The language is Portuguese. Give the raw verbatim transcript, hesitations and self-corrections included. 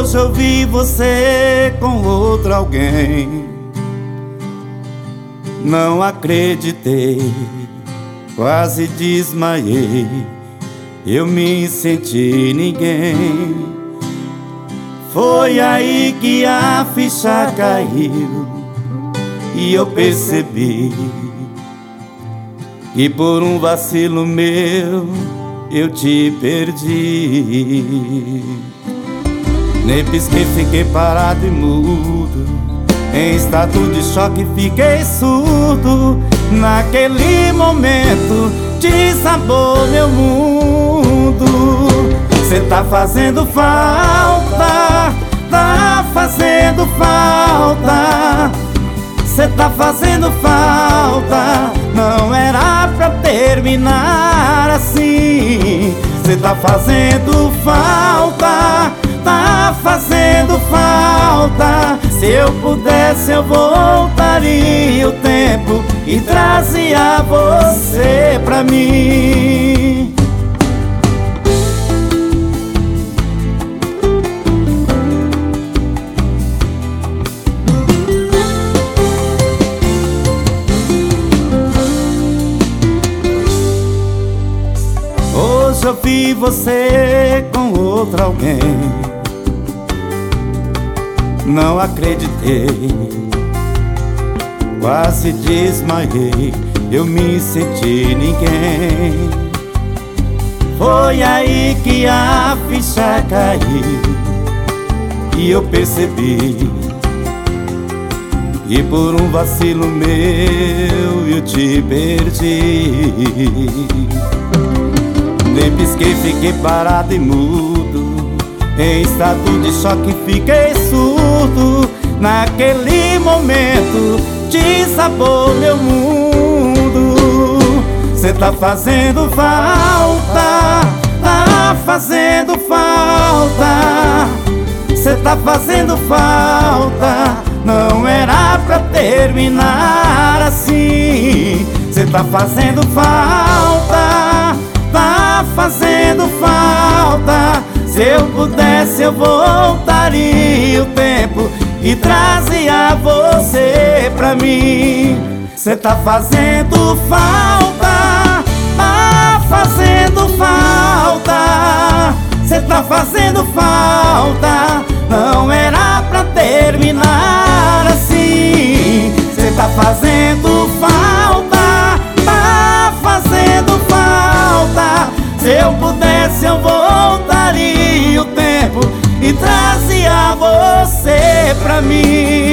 Hoje eu vi você com outro alguém. Não acreditei, quase desmaiei. Eu me senti ninguém. Foi aí que a ficha caiu e eu percebi que por um vacilo meu eu te perdi. Nem pisquei, fiquei parado e mudo, em estado de choque fiquei surdo. Naquele momento desabou meu mundo. Cê tá fazendo falta, tá fazendo falta. Cê tá fazendo falta, não era pra terminar assim. Cê tá fazendo falta, tá fazendo falta. Se eu pudesse eu voltaria o tempo e trazia você pra mim. Hoje eu vi você com outro alguém. Não acreditei, quase desmaiei. Eu me senti ninguém. Foi aí que a ficha caiu e eu percebi que por um vacilo meu eu te perdi. Nem pisquei, fiquei parado e mudo, em estado de choque fiquei surdo. Naquele momento desabou meu mundo. Cê tá fazendo falta, tá fazendo falta. Cê tá fazendo falta, não era pra terminar assim. Cê tá fazendo falta, tá fazendo falta. Se eu pudesse eu voltaria o tempo e trazia você pra mim. Cê tá fazendo falta, tá fazendo falta. Cê tá fazendo falta, não era pra terminar assim. Cê tá fazendo falta, tá fazendo falta. Se eu pudesse eu voltaria o tempo e trazia você pra mim.